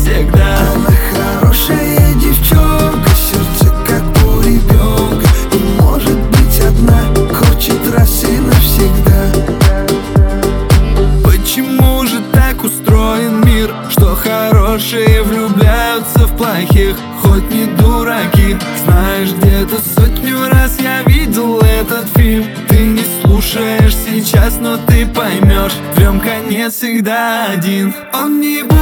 навсегда. Она хорошая девчонка, сердце как у ребенка, и может быть одна, хочет раз и навсегда. Почему же так устроен мир, что хорошие влюбляются в плохих? Хоть не дураки, знаешь, где-то сотню раз я видел этот фильм. Ты не слушаешь сейчас, но ты поймешь, трем конец всегда один. Он не будет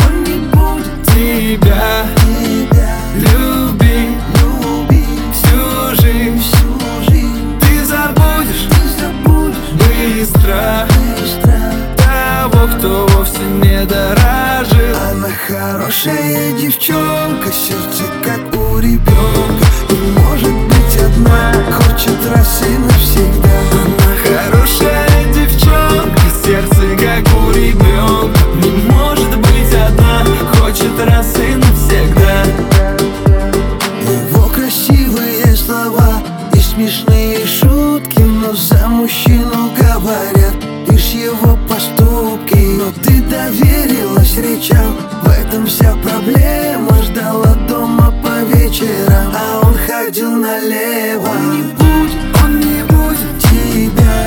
тебя любить всю жизнь. Ты забудешь быстро того, кто вовсе не дорожит. Она хорошая девчонка, сердце как у ребенка, и может быть одна, хочет раз и навсегда. Она хорошая девчонка, сердце как у ребенка, не может быть одна, хочет раз и навсегда. Его красивые слова и смешные шутки, но за мужчину говорят лишь его поступки. Но ты доверилась речам, в этом вся проблема. Ждала дома по вечерам, а он ходил налево. Он не будет тебя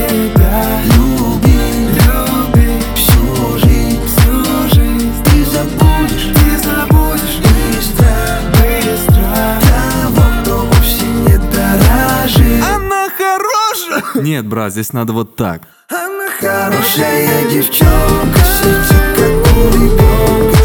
любить всю жизнь. Ты забудешь быстро того, кто вовсе не дорожит. Она хорошая. Нет, брат, здесь надо вот так. Она хорошая девчонка, сердце как у ребенка,